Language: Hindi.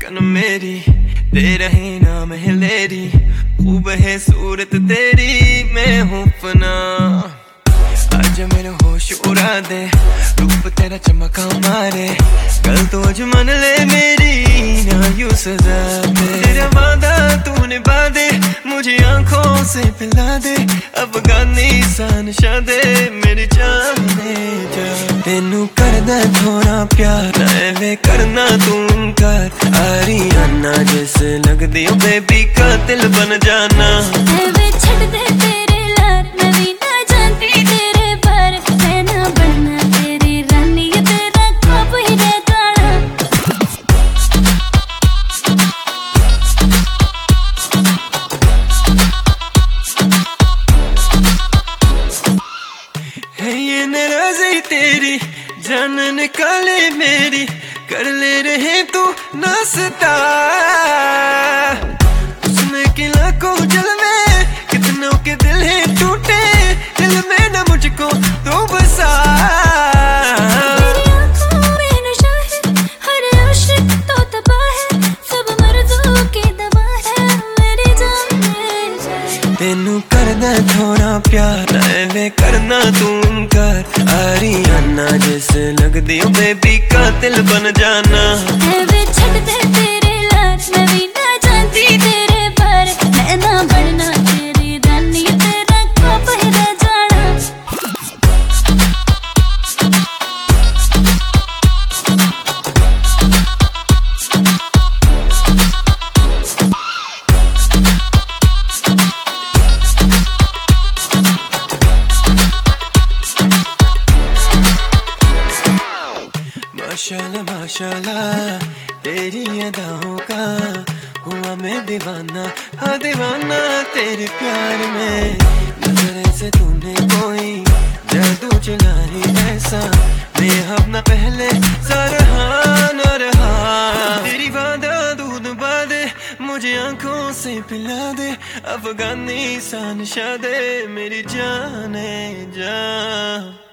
धड़कन मेरी तेरा ही नाम है लेडी, खूब है सूरत तेरी मैं हूँ फना। आज मेरे होश उड़ा दे, रूप तेरा चमका मारे, कल तो अजमन ले मेरी ना यूं सजा दे। तेरा वादा तूने बादे, मुझे आंखों से पिला दे, अफगानिस्तान शादे मेरी जाने जा। तेनू करदा थोड़ा प्यार वे करना तू कर, आरियाना जैसे लगदी हो बेबी का दिल बन जाना। वे छड़ दे तेरे लार, मैं भी ना जानती तेरे पर, मैं ना बनना तेरी रानी, तेरा ख्वाब ही रह जाना। है ये नाराज़ी तेरी जान निकाले मेरी, कर ले रहे तू नाश्ता। उसने की लाखों जलवे, कितनों के दिल है टूटे, दिल में न मुझको तू बसा। तेरी आँखों में नशा है, हर आशिक तो तबाह है, सब मर्ज़ों की दवा है मेरी जान में जा। तेनू करदा थोड़ा प्यार वे करना तू कर, आरियाना जैसे लगदी हो बेबी का दिल बन जाना। वे छड़ दे तेरे लार, मैं भी ना जानती तेरे पर, मैं ना बनना तेरी रानी, तेरा ख्वाब ही रह जाना। माशाल्लाह माशाल्लाह तेरी अदाओं का हुआ मैं दीवाना, हाँ दीवाना तेरे प्यार में। नजर से तूने कोई जादू चला ही ऐसा, मैं अपना पहले सरहान रहा। तेरी वादा दूध बादे, मुझे आंखों से पिला दे, अफगानिस्तान शादे मेरी जाने जा।